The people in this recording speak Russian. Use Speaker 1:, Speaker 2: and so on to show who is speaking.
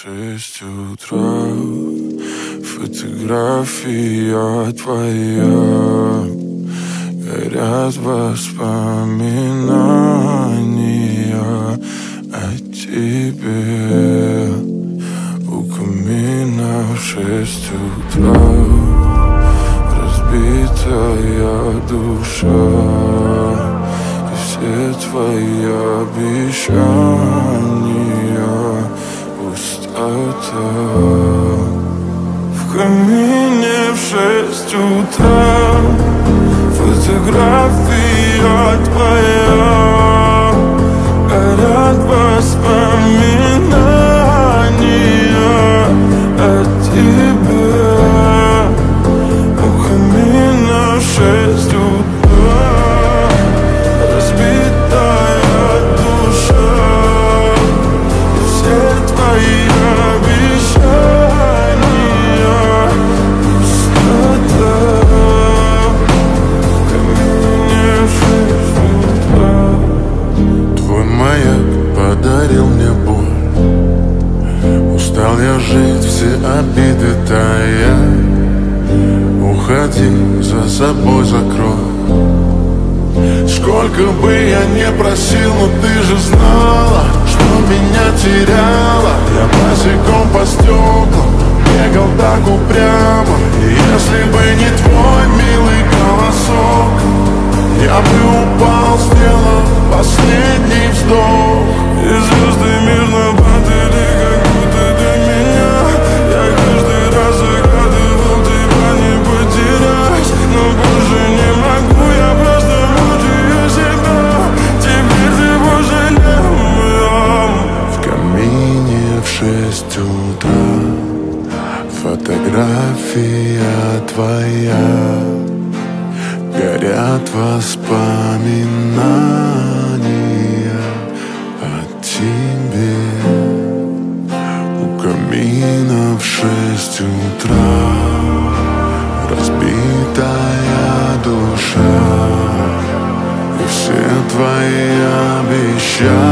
Speaker 1: 6 утра, фотография твоя, горят воспоминания о тебе. У камина в 6 утра, разбитая душа, и все твои обещания пустота. В камине в 6 утра, фотография твоя, горят воспоминания о тебе. У камина в 6 утра, разбитая душа, и все твои обещания пустота. В камине в 6 утра.
Speaker 2: Твой маяк подарил мне боль, устал я жить, все обиды тая. Уходи, за собой закрой. Сколько бы я не просил, но ты же знала, что меня теряла. Я босиком по стеклам бегал так упрямо, и если бы не твой милый голосок, я бы упал, сделал последний вздох.
Speaker 1: И звезды мирно падали, как будто до меня. Я каждый раз загадывал тебя не потерять, но больше не могу, я просто мучаю себя. Теперь ты больше не моя.
Speaker 2: В камине в 6 утра, фотография твоя, горят воспоминания о тебе. У камина в 6 утра, разбитая душа, и все твои обещания